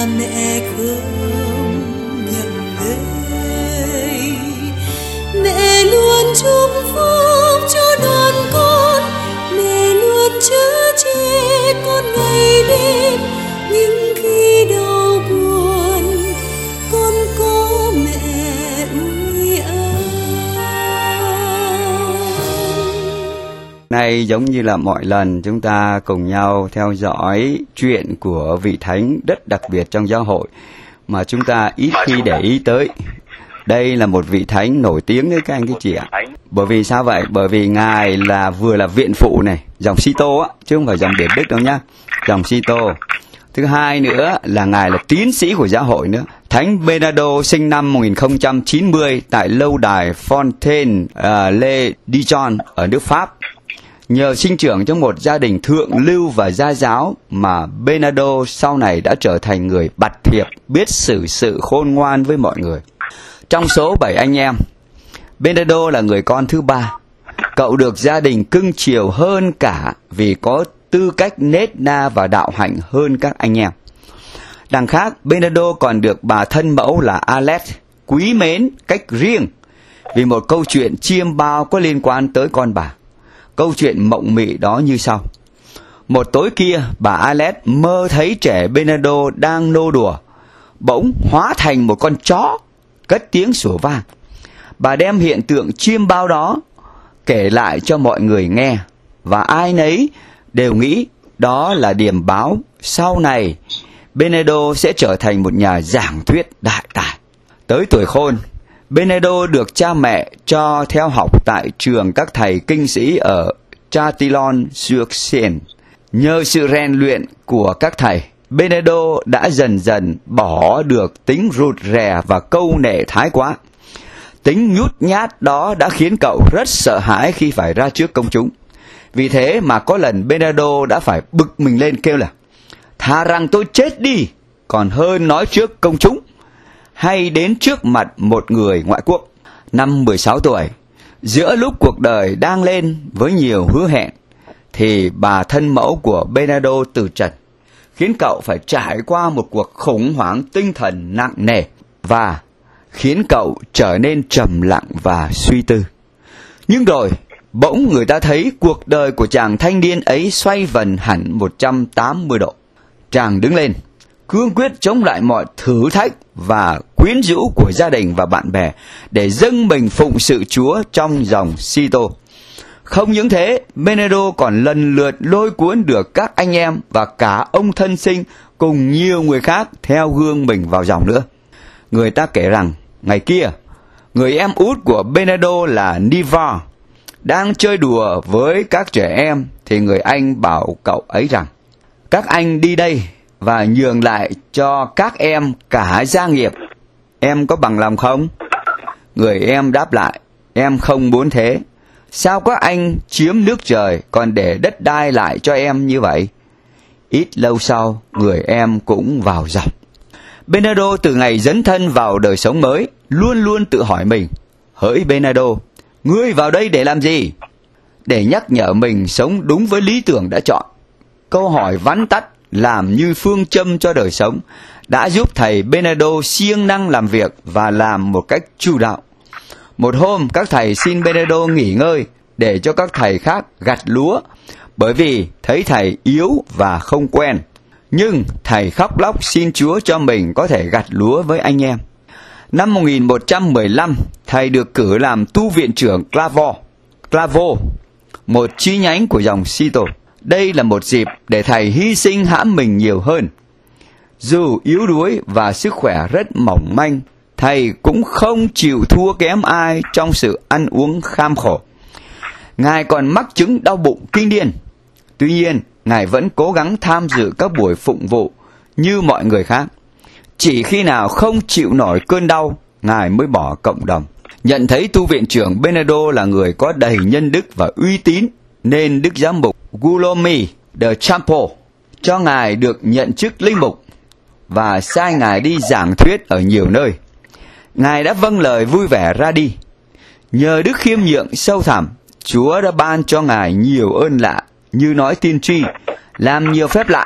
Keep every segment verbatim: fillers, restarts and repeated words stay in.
cha mẹ không nhận lời. Mẹ luôn chúc phúc cho đoàn con, mẹ luôn chở che con ngày đêm. Nhưng khi đau buồn con có mẹ ơi ơi. Nay giống như là mọi lần chúng ta cùng nhau theo dõi chuyện của vị thánh rất đặc biệt trong giáo hội mà chúng ta ít khi để ý tới. Đây là một vị thánh nổi tiếng đấy các anh các chị ạ. Bởi vì sao vậy? Bởi vì ngài là vừa là viện phụ này, dòng Sito á, chứ không phải dòng Điển Đức đâu nhá, dòng Sito. Thứ hai nữa là ngài là tín sĩ của giáo hội nữa. Thánh Bernardo sinh năm một nghìn không trăm chín mươi tại lâu đài Fontaine uh, Le Dijon ở nước Pháp. Nhờ sinh trưởng trong một gia đình thượng lưu và gia giáo mà Bernardo sau này đã trở thành người bặt thiệp, biết xử sự khôn ngoan với mọi người. Trong số bảy anh em, Bernardo là người con thứ ba. Cậu được gia đình cưng chiều hơn cả vì có tư cách nết na và đạo hạnh hơn các anh em. Đằng khác, Bernardo còn được bà thân mẫu là Alex quý mến cách riêng vì một câu chuyện chiêm bao có liên quan tới con bà. Câu chuyện mộng mị đó như sau. Một tối kia, bà Alex mơ thấy trẻ Bernardo đang nô đùa, bỗng hóa thành một con chó, cất tiếng sủa vang. Bà đem hiện tượng chiêm bao đó kể lại cho mọi người nghe, và ai nấy đều nghĩ đó là điềm báo sau này Bernardo sẽ trở thành một nhà giảng thuyết đại tài. Tới tuổi khôn, Bernardo được cha mẹ cho theo học tại trường các thầy kinh sĩ ở Châtillon-sur-Seine. Nhờ sự rèn luyện của các thầy, Bernardo đã dần dần bỏ được tính rụt rè và câu nệ thái quá. Tính nhút nhát đó đã khiến cậu rất sợ hãi khi phải ra trước công chúng. Vì thế mà có lần Bernardo đã phải bực mình lên kêu là thà rằng tôi chết đi còn hơn nói trước công chúng hay đến trước mặt một người ngoại quốc. Năm mười sáu tuổi, giữa lúc cuộc đời đang lên với nhiều hứa hẹn, thì bà thân mẫu của Bernardo từ trần, khiến cậu phải trải qua một cuộc khủng hoảng tinh thần nặng nề và khiến cậu trở nên trầm lặng và suy tư. Nhưng rồi, bỗng người ta thấy cuộc đời của chàng thanh niên ấy xoay vần hẳn một trăm tám mươi độ. Chàng đứng lên, cương quyết chống lại mọi thử thách và quyến rũ của gia đình và bạn bè để dâng mình phụng sự Chúa trong dòng Sito. Không những thế, Bernardo còn lần lượt lôi cuốn được các anh em và cả ông thân sinh cùng nhiều người khác theo gương mình vào dòng nữa. Người ta kể rằng, ngày kia, người em út của Bernardo là Niva đang chơi đùa với các trẻ em, thì người anh bảo cậu ấy rằng, các anh đi đây và nhường lại cho các em cả gia nghiệp. Em có bằng lòng không? Người em đáp lại, em không muốn thế. Sao các anh chiếm nước trời còn để đất đai lại cho em như vậy? Ít lâu sau, người em cũng vào dòng. Bernardo từ ngày dấn thân vào đời sống mới, luôn luôn tự hỏi mình, hỡi Bernardo, ngươi vào đây để làm gì? Để nhắc nhở mình sống đúng với lý tưởng đã chọn. Câu hỏi vắn tắt làm như phương châm cho đời sống đã giúp thầy Bernardo siêng năng làm việc và làm một cách chu đạo. Một hôm, các thầy xin Bernardo nghỉ ngơi để cho các thầy khác gặt lúa, bởi vì thấy thầy yếu và không quen. Nhưng thầy khóc lóc xin Chúa cho mình có thể gặt lúa với anh em. Năm một nghìn một trăm mười lăm, thầy được cử làm tu viện trưởng Clavo, Clavo, một chi nhánh của dòng Sito. Đây là một dịp để thầy hy sinh hãm mình nhiều hơn. Dù yếu đuối và sức khỏe rất mỏng manh, thầy cũng không chịu thua kém ai trong sự ăn uống kham khổ. Ngài còn mắc chứng đau bụng kinh điên. Tuy nhiên, Ngài vẫn cố gắng tham dự các buổi phụng vụ như mọi người khác. Chỉ khi nào không chịu nổi cơn đau, Ngài mới bỏ cộng đồng. Nhận thấy tu viện trưởng Bernardo là người có đầy nhân đức và uy tín, nên Đức Giám mục Guillaume de Campo cho Ngài được nhận chức linh mục và sai Ngài đi giảng thuyết ở nhiều nơi. Ngài đã vâng lời vui vẻ ra đi. Nhờ đức khiêm nhượng sâu thẳm, Chúa đã ban cho Ngài nhiều ơn lạ như nói tiên tri, làm nhiều phép lạ,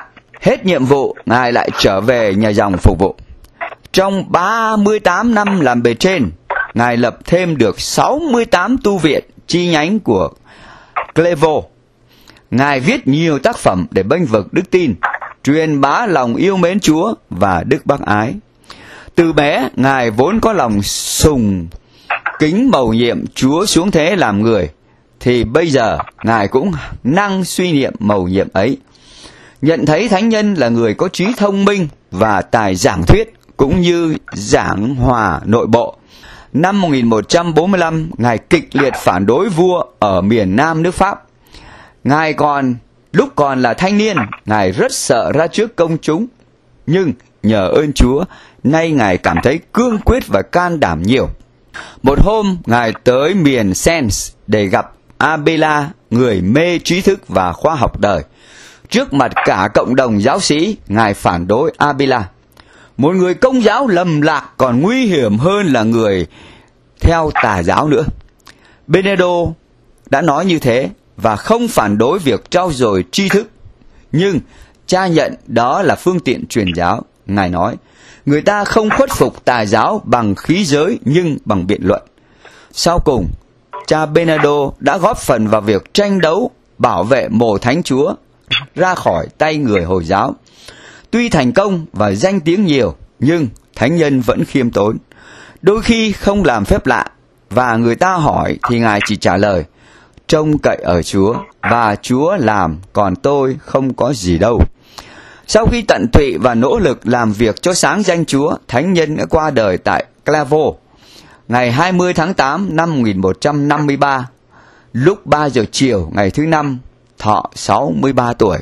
Hết nhiệm vụ, Ngài lại trở về nhà dòng phục vụ. Trong ba mươi tám năm làm bề trên, Ngài lập thêm được sáu mươi tám tu viện chi nhánh của Clairvaux. Ngài viết nhiều tác phẩm để bênh vực đức tin, truyền bá lòng yêu mến Chúa và đức bác ái. Từ bé, Ngài vốn có lòng sùng kính mầu nhiệm Chúa xuống thế làm người, thì bây giờ Ngài cũng năng suy niệm mầu nhiệm ấy. Nhận thấy thánh nhân là người có trí thông minh và tài giảng thuyết cũng như giảng hòa nội bộ. Năm một nghìn một trăm bốn mươi lăm, Ngài kịch liệt phản đối vua ở miền Nam nước Pháp. Ngài còn, lúc còn là thanh niên, Ngài rất sợ ra trước công chúng. Nhưng nhờ ơn Chúa, nay Ngài cảm thấy cương quyết và can đảm nhiều. Một hôm, Ngài tới miền Sens để gặp Abela, người mê trí thức và khoa học đời. Trước mặt cả cộng đồng giáo sĩ, Ngài phản đối Abela, một người công giáo lầm lạc còn nguy hiểm hơn là người theo tà giáo nữa. Benedetto đã nói như thế và không phản đối việc trau dồi tri thức, nhưng cha nhận đó là phương tiện truyền giáo. Ngài nói, người ta không khuất phục tà giáo bằng khí giới nhưng bằng biện luận. Sau cùng, cha Benedetto đã góp phần vào việc tranh đấu bảo vệ mồ Thánh Chúa ra khỏi tay người Hồi giáo. Tuy thành công và danh tiếng nhiều, nhưng thánh nhân vẫn khiêm tốn. Đôi khi không làm phép lạ, và người ta hỏi thì Ngài chỉ trả lời, trông cậy ở Chúa, và Chúa làm, còn tôi không có gì đâu. Sau khi tận tụy và nỗ lực làm việc cho sáng danh Chúa, thánh nhân đã qua đời tại Clairvaux ngày hai mươi tháng tám năm một nghìn một trăm năm mươi ba, lúc ba giờ chiều ngày thứ năm, thọ sáu mươi ba tuổi.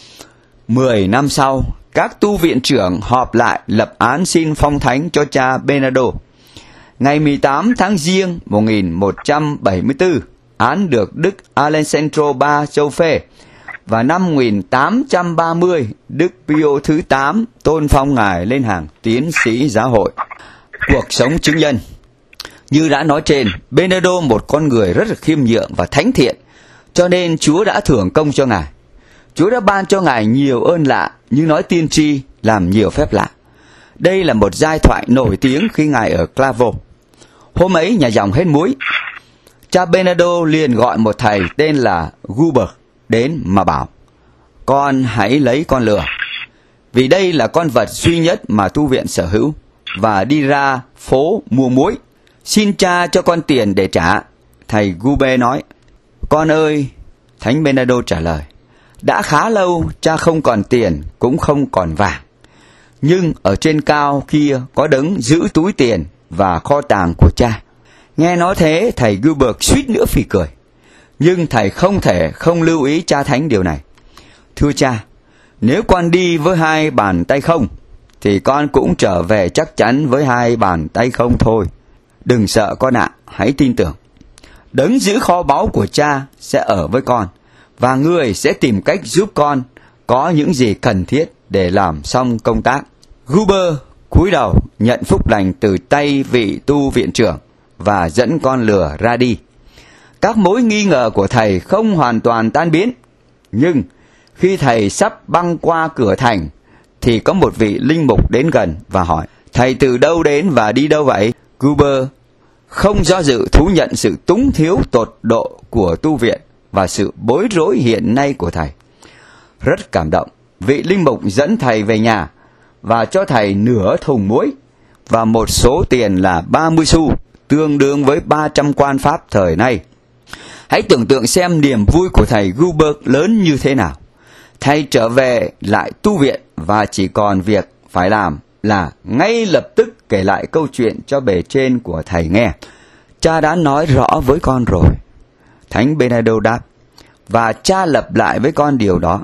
Mười năm sau, các tu viện trưởng họp lại lập án xin phong thánh cho cha Benedetto. Ngày mười tám tháng Giêng một nghìn một trăm bảy mươi tư, án được Đức Alessandro ba châu phê, và năm một nghìn tám trăm ba mươi, Đức Pio thứ tám tôn phong Ngài lên hàng tiến sĩ giáo hội. Cuộc sống chứng nhân. Như đã nói trên, Benedetto một con người rất là khiêm nhượng và thánh thiện, cho nên Chúa đã thưởng công cho Ngài. Chúa đã ban cho Ngài nhiều ơn lạ, như nói tiên tri, làm nhiều phép lạ. Đây là một giai thoại nổi tiếng khi Ngài ở Clairvaux. Hôm ấy nhà dòng hết muối. Cha Benedetto liền gọi một thầy tên là Guber đến mà bảo, con hãy lấy con lừa, vì đây là con vật duy nhất mà tu viện sở hữu, và đi ra phố mua muối. Xin cha cho con tiền để trả. Thầy Guber nói, con ơi, thánh Benedetto trả lời, đã khá lâu cha không còn tiền cũng không còn vàng, nhưng ở trên cao kia có đấng giữ túi tiền và kho tàng của cha. Nghe nói thế, thầy Gilbert suýt nữa phì cười, nhưng thầy không thể không lưu ý cha thánh điều này. Thưa cha, nếu con đi với hai bàn tay không, thì con cũng trở về chắc chắn với hai bàn tay không thôi. Đừng sợ con ạ, hãy tin tưởng. Đấng giữ kho báu của cha sẽ ở với con, và người sẽ tìm cách giúp con có những gì cần thiết để làm xong công tác. Guber cúi đầu nhận phúc lành từ tay vị tu viện trưởng và dẫn con lừa ra đi. Các mối nghi ngờ của thầy không hoàn toàn tan biến, nhưng khi thầy sắp băng qua cửa thành thì có một vị linh mục đến gần và hỏi, thầy từ đâu đến và đi đâu vậy? Guber không do dự thú nhận sự túng thiếu tột độ của tu viện và sự bối rối hiện nay của thầy. Rất cảm động, vị linh mục dẫn thầy về nhà và cho thầy nửa thùng muối và một số tiền là ba mươi xu, tương đương với ba trăm quan Pháp thời nay. Hãy tưởng tượng xem niềm vui của thầy Gilbert lớn như thế nào. Thầy trở về lại tu viện và chỉ còn việc phải làm là ngay lập tức kể lại câu chuyện cho bề trên của thầy nghe. Cha đã nói rõ với con rồi. Thánh Benedetto đáp, và cha lập lại với con điều đó.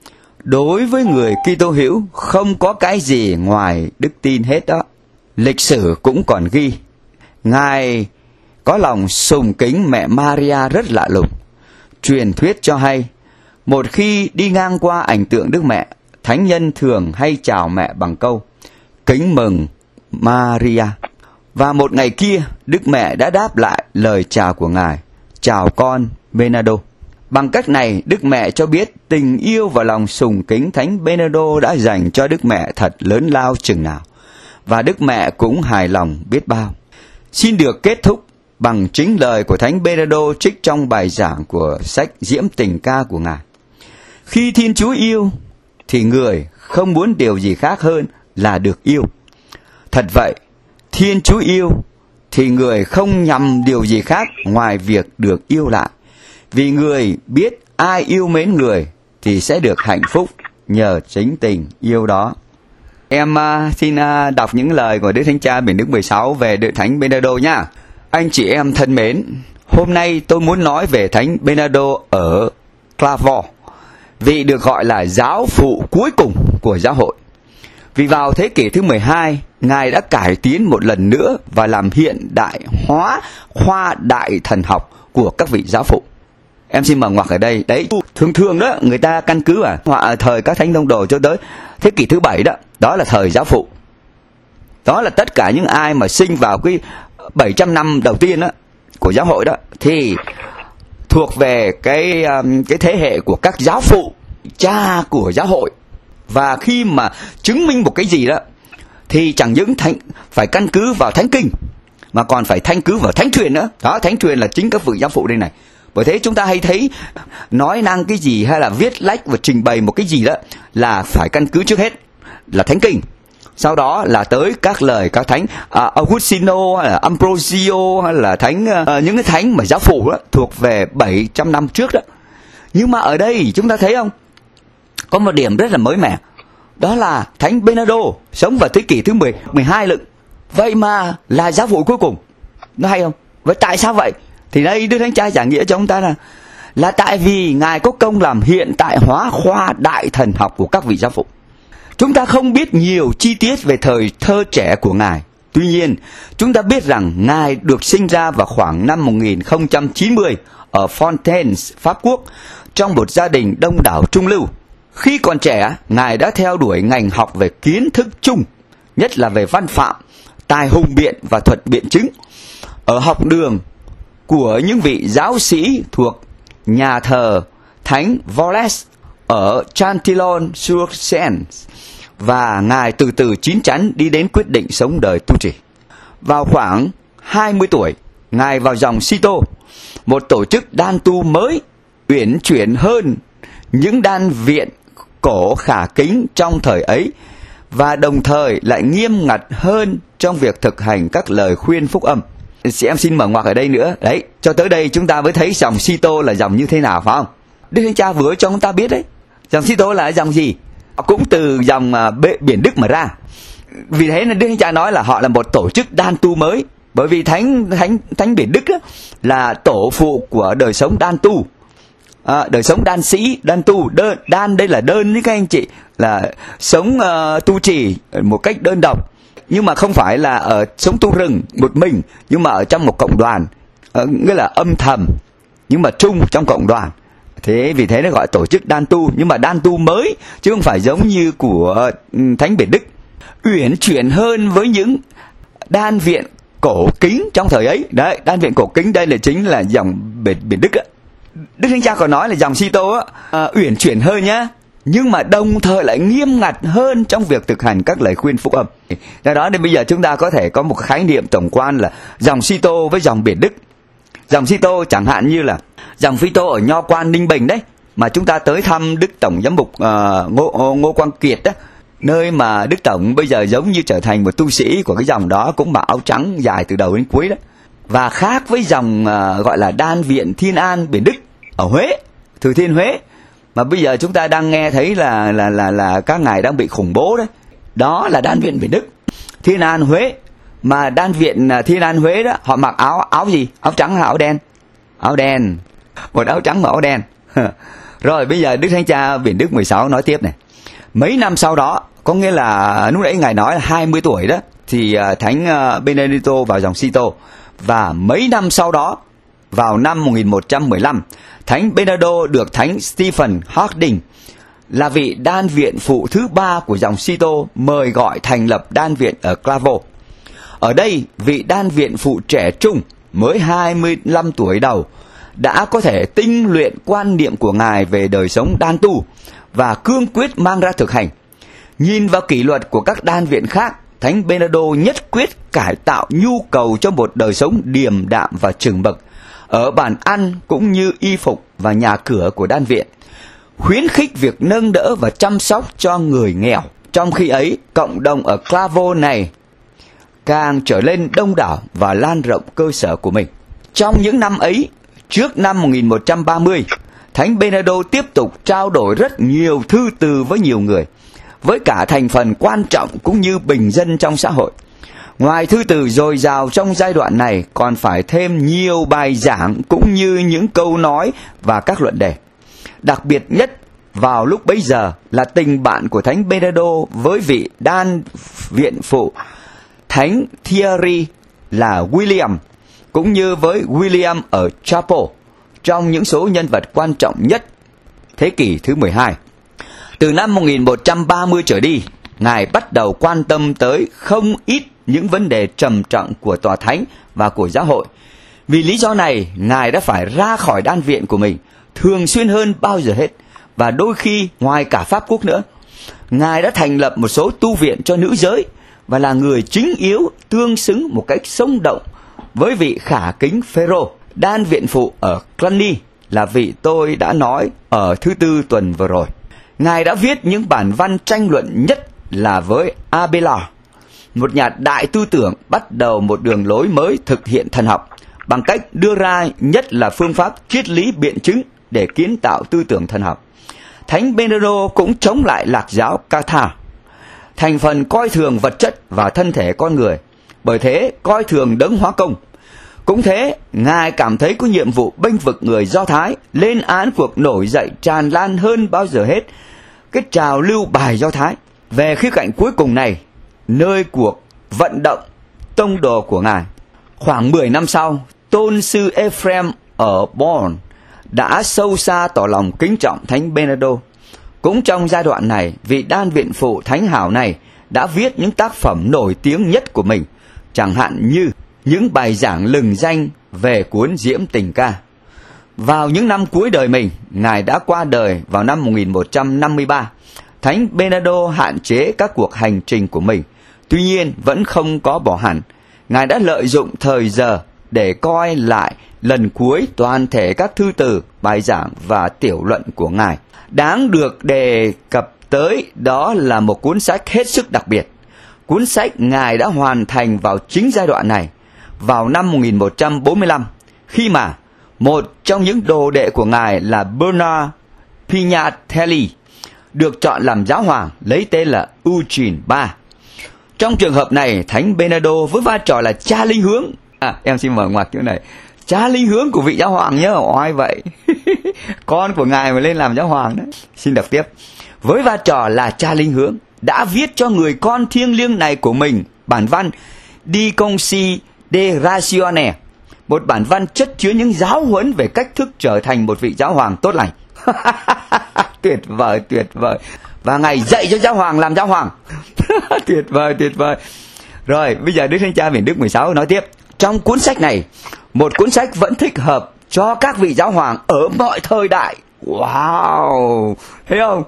Đối với người Kitô hữu không có cái gì ngoài đức tin hết đó. Lịch sử cũng còn ghi, Ngài có lòng sùng kính mẹ Maria rất lạ lùng. Truyền thuyết cho hay, một khi đi ngang qua ảnh tượng Đức Mẹ, thánh nhân thường hay chào mẹ bằng câu, kính mừng Maria. Và một ngày kia, Đức Mẹ đã đáp lại lời chào của Ngài, chào con Benedetto. Bằng cách này, Đức Mẹ cho biết tình yêu và lòng sùng kính Thánh Bernardo đã dành cho Đức Mẹ thật lớn lao chừng nào, và Đức Mẹ cũng hài lòng biết bao. Xin được kết thúc bằng chính lời của Thánh Bernardo trích trong bài giảng của sách Diễm Tình Ca của Ngài. Khi Thiên Chúa yêu, thì người không muốn điều gì khác hơn là được yêu. Thật vậy, Thiên Chúa yêu, thì người không nhằm điều gì khác ngoài việc được yêu lại. Vì người biết ai yêu mến người thì sẽ được hạnh phúc nhờ chính tình yêu đó. Em uh, xin uh, đọc những lời của Đức Thánh Cha Biển Đức mười sáu về Đức Thánh Bernardo nha. Anh chị em thân mến, hôm nay tôi muốn nói về Thánh Bernardo ở Clairvaux, vị được gọi là giáo phụ cuối cùng của giáo hội. Vì vào thế kỷ thứ mười hai, Ngài đã cải tiến một lần nữa và làm hiện đại hóa khoa đại thần học của các vị giáo phụ. Em xin mở ngoặc ở đây. Đấy, thường thường đó, người ta căn cứ vào họa thời các thánh tông đồ cho tới thế kỷ thứ bảy đó, đó là thời giáo phụ. Đó là tất cả những ai mà sinh vào cái bảy trăm năm đầu tiên đó, của giáo hội đó, thì thuộc về cái, cái thế hệ của các giáo phụ, cha của giáo hội. Và khi mà chứng minh một cái gì đó, thì chẳng những thánh, phải căn cứ vào thánh kinh, mà còn phải căn cứ vào thánh truyền nữa. Đó, thánh truyền là chính các vị giáo phụ đây này. Bởi thế chúng ta hay thấy nói năng cái gì hay là viết lách và trình bày một cái gì đó là phải căn cứ trước hết là thánh kinh. Sau đó là tới các lời các thánh uh, Augustino hay là Ambrosio hay là thánh uh, những cái thánh mà giáo phụ đó, thuộc về bảy trăm năm trước đó. Nhưng mà ở đây chúng ta thấy không? Có một điểm rất là mới mẻ. Đó là Thánh Bernardo sống vào thế kỷ thứ mười, mười hai lận. Vậy mà là giáo phụ cuối cùng. Nó hay không? Vậy tại sao vậy? Thì đây Đức Thánh Cha giảng nghĩa cho chúng ta là là tại vì Ngài có công làm hiện tại hóa khoa đại thần học của các vị giáo phụ. Chúng ta không biết nhiều chi tiết về thời thơ trẻ của Ngài. Tuy nhiên, chúng ta biết rằng Ngài được sinh ra vào khoảng năm một nghìn không trăm chín mươi ở Fontaines, Pháp Quốc, trong một gia đình đông đảo trung lưu. Khi còn trẻ, Ngài đã theo đuổi ngành học về kiến thức chung, nhất là về văn phạm, tài hùng biện và thuật biện chứng, ở học đường của những vị giáo sĩ thuộc nhà thờ Thánh Voles ở Chantillon-sur-Seine, và Ngài từ từ chín chắn đi đến quyết định sống đời tu trì. Vào khoảng hai mươi tuổi, Ngài vào dòng Cîteaux, một tổ chức đan tu mới, uyển chuyển hơn những đan viện cổ khả kính trong thời ấy, và đồng thời lại nghiêm ngặt hơn trong việc thực hành các lời khuyên phúc âm. Chị em xin mở ngoặc ở đây nữa. Đấy, cho tới đây chúng ta mới thấy dòng Cîteaux là dòng như thế nào, phải không? Đức Thánh Cha vừa cho chúng ta biết đấy. Dòng Cîteaux là dòng gì? Cũng từ dòng uh, Biển Đức mà ra. Vì thế nên Đức Thánh Cha nói là họ là một tổ chức đan tu mới. Bởi vì Thánh Thánh Thánh Biển Đức á, là tổ phụ của đời sống đan tu. À, đời sống đan sĩ, đan tu, đơn, đan đây là đơn với các anh chị, là sống uh, tu trì một cách đơn độc, nhưng mà không phải là ở sống tu rừng một mình, nhưng mà ở trong một cộng đoàn, uh, nghĩa là âm thầm nhưng mà chung trong cộng đoàn. Thế vì thế nó gọi tổ chức đan tu, nhưng mà đan tu mới chứ không phải giống như của Thánh Biển Đức, uyển chuyển hơn với những đan viện cổ kính trong thời ấy. Đấy, đan viện cổ kính đây là chính là dòng Biển, Biển Đức á. Đức Thánh Cha còn nói là dòng Cîteaux á, à, uyển chuyển hơn nhá, nhưng mà đồng thời lại nghiêm ngặt hơn trong việc thực hành các lời khuyên phúc âm. Do đó nên bây giờ chúng ta có thể có một khái niệm tổng quan là dòng Cîteaux với dòng Biển Đức. Dòng Cîteaux chẳng hạn như là dòng Cîteaux ở Nho Quan Ninh Bình đấy, mà chúng ta tới thăm Đức Tổng Giám mục uh, Ngô, Ngô Quang Kiệt đó, nơi mà Đức Tổng bây giờ giống như trở thành một tu sĩ của cái dòng đó, cũng mặc áo trắng dài từ đầu đến cuối đó. Và khác với dòng uh, gọi là đan viện Thiên An Biển Đức ở Huế, Thừa Thiên Huế, mà bây giờ chúng ta đang nghe thấy là là là là các ngài đang bị khủng bố đấy. Đó là đan viện Biển Đức, Thiên An Huế. Mà đan viện Thiên An Huế đó, họ mặc áo áo gì? Áo trắng hay áo đen? Áo đen. Một áo trắng và áo đen. Rồi bây giờ Đức Thánh Cha Biển Đức mười sáu nói tiếp này. Mấy năm sau đó, có nghĩa là lúc nãy ngài nói là hai mươi tuổi đó, thì Thánh Benedicto vào dòng Cîteaux. Và mấy năm sau đó, vào năm một nghìn một trăm mười lăm, Thánh Bernardo được Thánh Stephen Harding, là vị đan viện phụ thứ ba của dòng Cîteaux, mời gọi thành lập đan viện ở Clairvaux. Ở đây, vị đan viện phụ trẻ trung mới hai mươi lăm tuổi đầu đã có thể tinh luyện quan niệm của Ngài về đời sống đan tu và cương quyết mang ra thực hành. Nhìn vào kỷ luật của các đan viện khác, Thánh Bernardo nhất quyết cải tạo nhu cầu cho một đời sống điềm đạm và chừng mực ở bàn ăn cũng như y phục và nhà cửa của đan viện, khuyến khích việc nâng đỡ và chăm sóc cho người nghèo. Trong khi ấy, cộng đồng ở Clairvaux này càng trở lên đông đảo và lan rộng cơ sở của mình. Trong những năm ấy, trước năm một nghìn một trăm ba mươi, Thánh Bernardo tiếp tục trao đổi rất nhiều thư từ với nhiều người, với cả thành phần quan trọng cũng như bình dân trong xã hội. Ngoài thư từ dồi dào trong giai đoạn này, còn phải thêm nhiều bài giảng cũng như những câu nói và các luận đề. Đặc biệt nhất vào lúc bấy giờ là tình bạn của Thánh Bernardo với vị đan viện phụ Thánh Thierry là William, cũng như với William ở Chapel, trong những số nhân vật quan trọng nhất thế kỷ thứ mười hai. Từ năm một nghìn một trăm ba mươi trở đi, Ngài bắt đầu quan tâm tới không ít những vấn đề trầm trọng của tòa thánh và của giáo hội. Vì lý do này, Ngài đã phải ra khỏi đan viện của mình thường xuyên hơn bao giờ hết, và đôi khi ngoài cả Pháp Quốc nữa. Ngài đã thành lập một số tu viện cho nữ giới và là người chính yếu tương xứng một cách sống động với vị khả kính Phêrô, đan viện phụ ở Cluny, là vị tôi đã nói ở thứ tư tuần vừa rồi. Ngài đã viết những bản văn tranh luận nhất là với Abélard, một nhà đại tư tưởng bắt đầu một đường lối mới thực hiện thần học bằng cách đưa ra nhất là phương pháp triết lý biện chứng để kiến tạo tư tưởng thần học. Thánh Bernardo cũng chống lại lạc giáo Cathar, thành phần coi thường vật chất và thân thể con người, bởi thế coi thường đấng hóa công. Cũng thế, Ngài cảm thấy có nhiệm vụ bênh vực người Do Thái, lên án cuộc nổi dậy tràn lan hơn bao giờ hết cái trào lưu bài Do Thái. Về khía cạnh cuối cùng này, nơi cuộc vận động tông đồ của Ngài, khoảng mười năm sau, tôn sư Ephraim ở Bonn đã sâu xa tỏ lòng kính trọng Thánh Bernardo. Cũng trong giai đoạn này, vị đan viện phụ thánh hảo này đã viết những tác phẩm nổi tiếng nhất của mình, chẳng hạn như những bài giảng lừng danh về cuốn Diễm Tình Ca. Vào những năm cuối đời mình, Ngài đã qua đời vào năm một nghìn một trăm năm mươi ba. Thánh Bernardo hạn chế các cuộc hành trình của mình, tuy nhiên vẫn không có bỏ hẳn. Ngài đã lợi dụng thời giờ để coi lại lần cuối toàn thể các thư từ, bài giảng và tiểu luận của Ngài. Đáng được đề cập tới đó là một cuốn sách hết sức đặc biệt. Cuốn sách Ngài đã hoàn thành vào chính giai đoạn này, vào năm một nghìn một trăm bốn mươi lăm, khi mà một trong những đồ đệ của Ngài là Bernard Pignatelli được chọn làm giáo hoàng, lấy tên là Eugene ba. Trong trường hợp này, Thánh Bernardo với vai trò là cha linh hướng, à, em xin mở ngoặc chỗ này, cha linh hướng của vị giáo hoàng nhớ, oai vậy, con của Ngài mà lên làm giáo hoàng đấy. Xin đọc tiếp. Với vai trò là cha linh hướng, đã viết cho người con thiêng liêng này của mình bản văn Di Consi de Ratione, một bản văn chất chứa những giáo huấn về cách thức trở thành một vị giáo hoàng tốt lành. Tuyệt vời, tuyệt vời. Và Ngài dạy cho giáo hoàng làm giáo hoàng. Tuyệt vời, tuyệt vời. Rồi, bây giờ Đức Thánh Cha Biển Đức mười sáu nói tiếp. Trong cuốn sách này, một cuốn sách vẫn thích hợp cho các vị giáo hoàng ở mọi thời đại. Wow, thấy không?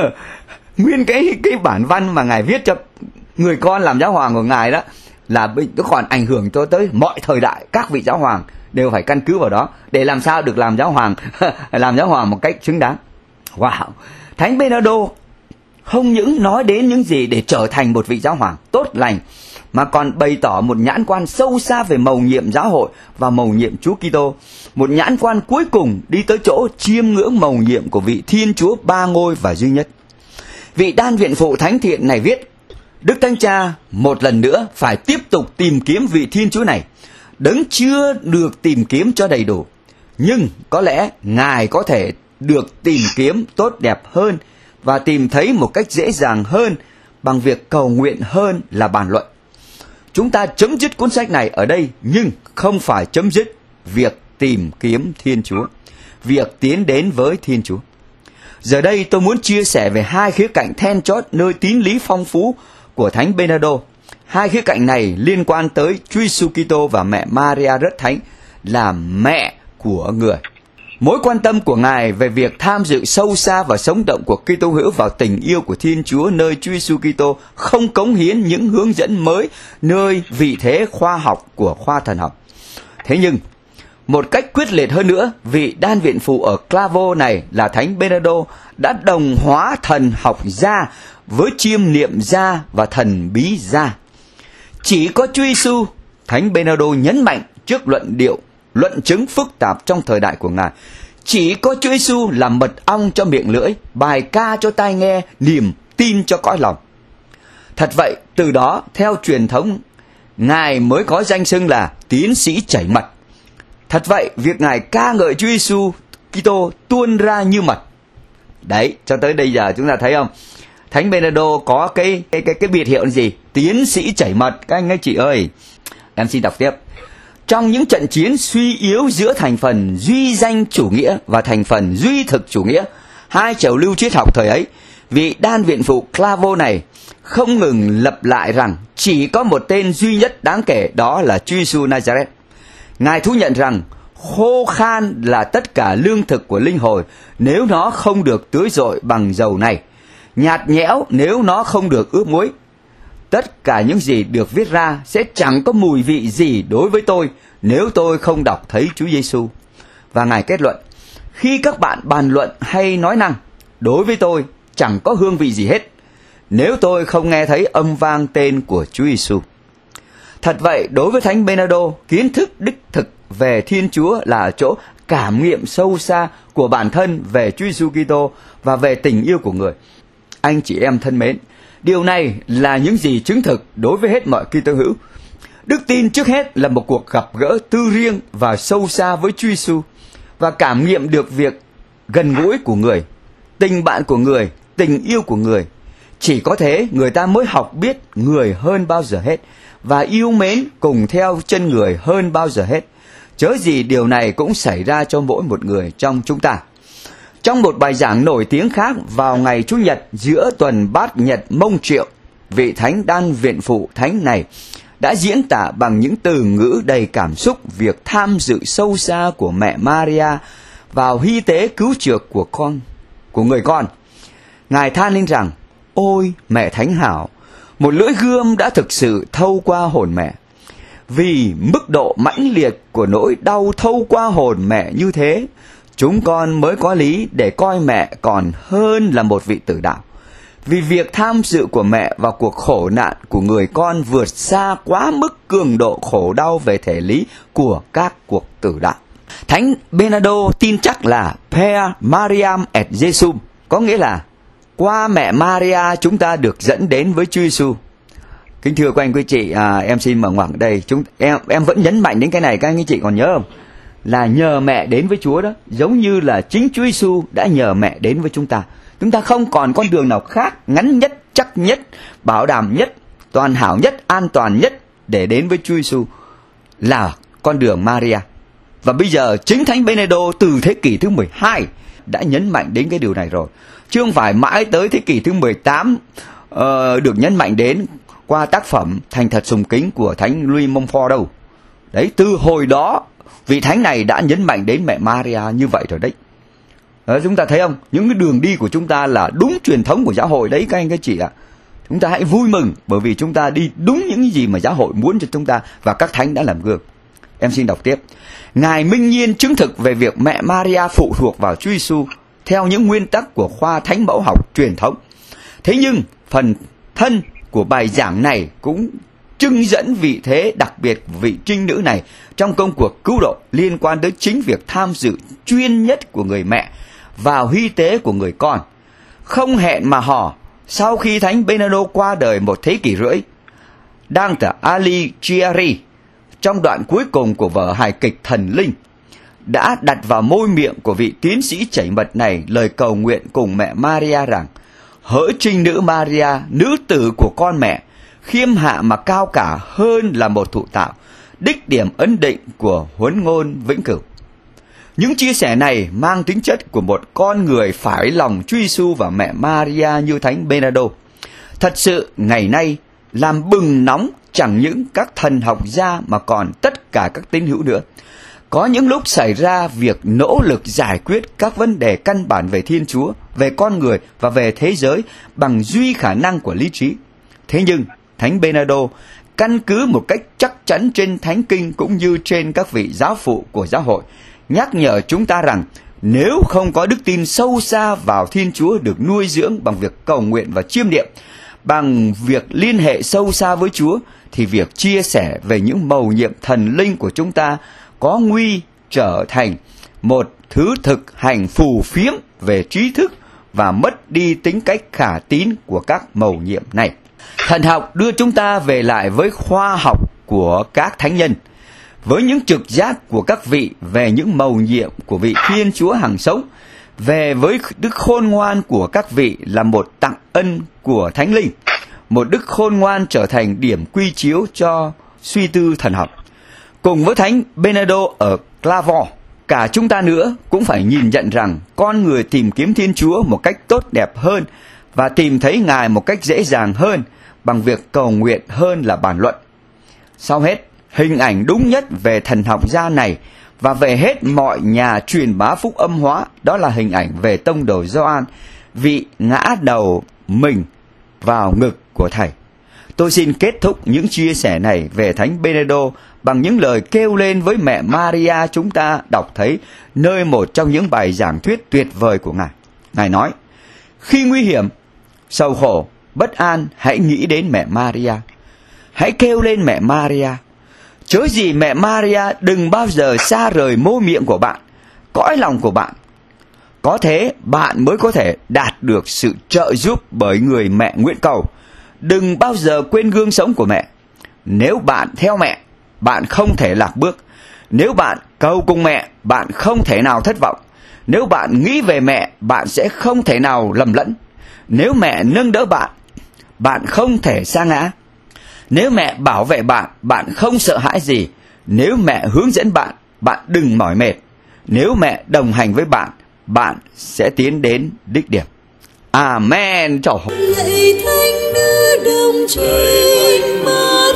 Nguyên cái cái bản văn mà Ngài viết cho người con làm giáo hoàng của Ngài đó là nó còn ảnh hưởng cho tới mọi thời đại. Các vị giáo hoàng đều phải căn cứ vào đó để làm sao được làm giáo hoàng, làm giáo hoàng một cách xứng đáng. Wow, Thánh Bernardo không những nói đến những gì để trở thành một vị giáo hoàng tốt lành, mà còn bày tỏ một nhãn quan sâu xa về mầu nhiệm giáo hội và mầu nhiệm Chúa Kitô, một nhãn quan cuối cùng đi tới chỗ chiêm ngưỡng mầu nhiệm của vị Thiên Chúa ba ngôi và duy nhất. Vị đan viện phụ thánh thiện này viết: Đức Thánh Cha một lần nữa phải tiếp tục tìm kiếm vị Thiên Chúa này, đấng chưa được tìm kiếm cho đầy đủ, nhưng có lẽ Ngài có thể được tìm kiếm tốt đẹp hơn và tìm thấy một cách dễ dàng hơn bằng việc cầu nguyện hơn là bàn luận. Chúng ta chấm dứt cuốn sách này ở đây, nhưng không phải chấm dứt việc tìm kiếm Thiên Chúa, việc tiến đến với Thiên Chúa. Giờ đây tôi muốn chia sẻ về hai khía cạnh then chốt nơi tín lý phong phú của Thánh Bernardo. Hai khía cạnh này liên quan tới Chúa Giêsu Kitô và mẹ Maria rất thánh, là mẹ của người. Mối quan tâm của Ngài về việc tham dự sâu xa và sống động của Kitô hữu vào tình yêu của Thiên Chúa nơi Chúa Giêsu Kitô không cống hiến những hướng dẫn mới nơi vị thế khoa học của khoa thần học. Thế nhưng, một cách quyết liệt hơn nữa, vị đan viện phụ ở Clairvaux này là Thánh Bernardo đã đồng hóa thần học gia với chiêm niệm gia và thần bí gia. Chỉ có Chúa Giêsu, Thánh Bernardo nhấn mạnh trước luận điệu, luận chứng phức tạp trong thời đại của Ngài. Chỉ có Chúa Giêsu là mật ong cho miệng lưỡi, bài ca cho tai nghe, niềm tin cho cõi lòng. Thật vậy, từ đó, theo truyền thống, Ngài mới có danh xưng là tiến sĩ chảy mật. Thật vậy, việc Ngài ca ngợi Chúa Giêsu Kitô tuôn ra như mật. Đấy, cho tới bây giờ chúng ta thấy không? Thánh Bernardo có cái cái cái cái biệt hiệu là gì? Tiến sĩ chảy mật. Các anh các chị ơi, em xin đọc tiếp. Trong những trận chiến suy yếu giữa thành phần duy danh chủ nghĩa và thành phần duy thực chủ nghĩa, hai trào lưu triết học thời ấy, vị đan viện phụ Clairvaux này không ngừng lặp lại rằng chỉ có một tên duy nhất đáng kể, đó là Chúa Giêsu Nazareth. Ngài thú nhận rằng khô khan là tất cả lương thực của linh hồn nếu nó không được tưới dội bằng dầu này, nhạt nhẽo nếu nó không được ướp muối. Tất cả những gì được viết ra sẽ chẳng có mùi vị gì đối với tôi nếu tôi không đọc thấy Chúa Giêsu. Và Ngài kết luận, khi các bạn bàn luận hay nói năng, đối với tôi chẳng có hương vị gì hết nếu tôi không nghe thấy âm vang tên của Chúa Giêsu. Thật vậy, đối với Thánh Bernardo, kiến thức đích thực về Thiên Chúa là ở chỗ cảm nghiệm sâu xa của bản thân về Chúa Giêsu Kitô và về tình yêu của người. Anh chị em thân mến, điều này là những gì chứng thực đối với hết mọi Kitô hữu. Đức tin trước hết là một cuộc gặp gỡ tư riêng và sâu xa với Chúa Giêsu và cảm nghiệm được việc gần gũi của người, tình bạn của người, tình yêu của người. Chỉ có thế người ta mới học biết người hơn bao giờ hết và yêu mến cùng theo chân người hơn bao giờ hết. Chớ gì điều này cũng xảy ra cho mỗi một người trong chúng ta. Trong một bài giảng nổi tiếng khác vào ngày Chủ nhật giữa tuần Bát Nhật Mông Triệu, vị Thánh đan viện phụ Thánh này đã diễn tả bằng những từ ngữ đầy cảm xúc việc tham dự sâu xa của mẹ Maria vào hy tế cứu chuộc của con, của người con. Ngài than lên rằng, ôi mẹ Thánh Hảo, một lưỡi gươm đã thực sự thâu qua hồn mẹ. Vì mức độ mãnh liệt của nỗi đau thâu qua hồn mẹ như thế, chúng con mới có lý để coi mẹ còn hơn là một vị tử đạo. Vì việc tham dự của mẹ vào cuộc khổ nạn của người con vượt xa quá mức cường độ khổ đau về thể lý của các cuộc tử đạo. Thánh Bernardo tin chắc là Per Mariam et Jesum, có nghĩa là qua mẹ Maria chúng ta được dẫn đến với Chúa Giêsu. Kính thưa các anh quý chị, à, em xin mở ngoặc đây, chúng em em vẫn nhấn mạnh đến cái này, các anh quý chị còn nhớ không? Là nhờ mẹ đến với Chúa đó, giống như là chính Chúa Giêsu đã nhờ mẹ đến với chúng ta. Chúng ta không còn con đường nào khác ngắn nhất, chắc nhất, bảo đảm nhất, toàn hảo nhất, an toàn nhất để đến với Chúa Giêsu là con đường Maria. Và bây giờ chính Thánh Bernardo từ thế kỷ thứ mười hai đã nhấn mạnh đến cái điều này rồi, chứ không phải mãi tới thế kỷ thứ mười tám uh, được nhấn mạnh đến qua tác phẩm Thành thật sùng kính của Thánh Louis Montfort đâu. Đấy, từ hồi đó vị thánh này đã nhấn mạnh đến mẹ Maria như vậy rồi đấy. Đó, chúng ta thấy không? Những cái đường đi của chúng ta là đúng truyền thống của giáo hội đấy các anh các chị ạ. Chúng ta hãy vui mừng bởi vì chúng ta đi đúng những gì mà giáo hội muốn cho chúng ta và các thánh đã làm gương. Em xin đọc tiếp. Ngài minh nhiên chứng thực về việc mẹ Maria phụ thuộc vào Chúa Giêsu theo những nguyên tắc của khoa thánh mẫu học truyền thống. Thế nhưng phần thân của bài giảng này cũng trưng dẫn vị thế đặc biệt của vị trinh nữ này trong công cuộc cứu độ liên quan tới chính việc tham dự chuyên nhất của người mẹ vào hy tế của người con. Không hẹn mà hò, sau khi Thánh Bernardo qua đời một thế kỷ rưỡi, Dante Alighieri trong đoạn cuối cùng của vở hài kịch Thần Linh đã đặt vào môi miệng của vị tiến sĩ chảy mật này lời cầu nguyện cùng mẹ Maria rằng: hỡi trinh nữ Maria, nữ tử của con mẹ, khiêm hạ mà cao cả hơn là một thụ tạo, đích điểm ấn định của huấn ngôn vĩnh cửu. Những chia sẻ này mang tính chất của một con người phải lòng Chúa Giêsu và mẹ Maria như Thánh Bernardo. Thật sự ngày nay làm bừng nóng chẳng những các thần học gia mà còn tất cả các tín hữu nữa. Có những lúc xảy ra việc nỗ lực giải quyết các vấn đề căn bản về Thiên Chúa, về con người và về thế giới bằng duy khả năng của lý trí. Thế nhưng, Thánh Bernardo căn cứ một cách chắc chắn trên Thánh Kinh cũng như trên các vị giáo phụ của giáo hội, nhắc nhở chúng ta rằng nếu không có đức tin sâu xa vào Thiên Chúa được nuôi dưỡng bằng việc cầu nguyện và chiêm niệm, bằng việc liên hệ sâu xa với Chúa, thì việc chia sẻ về những mầu nhiệm thần linh của chúng ta có nguy trở thành một thứ thực hành phù phiếm về trí thức và mất đi tính cách khả tín của các mầu nhiệm này. Thần học đưa chúng ta về lại với khoa học của các thánh nhân, với những trực giác của các vị về những mầu nhiệm của vị Thiên Chúa hằng sống, về với đức khôn ngoan của các vị là một tặng ân của Thánh Linh. Một đức khôn ngoan trở thành điểm quy chiếu cho suy tư thần học. Cùng với Thánh Bernardo ở Clairvaux, cả chúng ta nữa cũng phải nhìn nhận rằng con người tìm kiếm Thiên Chúa một cách tốt đẹp hơn và tìm thấy Ngài một cách dễ dàng hơn bằng việc cầu nguyện hơn là bàn luận. Sau hết, hình ảnh đúng nhất về thần học gia này và về hết mọi nhà truyền bá phúc âm hóa, đó là hình ảnh về tông đồ Gioan, vị ngã đầu mình vào ngực của Thầy. Tôi xin kết thúc những chia sẻ này về Thánh Bernardo bằng những lời kêu lên với mẹ Maria chúng ta đọc thấy nơi một trong những bài giảng thuyết tuyệt vời của Ngài. Ngài nói, khi nguy hiểm, sầu khổ, bất an, hãy nghĩ đến mẹ Maria. Hãy kêu lên mẹ Maria. Chớ gì mẹ Maria đừng bao giờ xa rời môi miệng của bạn, cõi lòng của bạn. Có thế bạn mới có thể đạt được sự trợ giúp bởi người mẹ nguyện cầu. Đừng bao giờ quên gương sống của mẹ. Nếu bạn theo mẹ, bạn không thể lạc bước. Nếu bạn cầu cùng mẹ, bạn không thể nào thất vọng. Nếu bạn nghĩ về mẹ, bạn sẽ không thể nào lầm lẫn. Nếu mẹ nâng đỡ bạn, bạn không thể sa ngã. Nếu mẹ bảo vệ bạn, bạn không sợ hãi gì. Nếu mẹ hướng dẫn bạn, bạn đừng mỏi mệt. Nếu mẹ đồng hành với bạn, bạn sẽ tiến đến đích điểm. Amen. Trời ơi. Lạy Thánh Nữ Đồng Trinh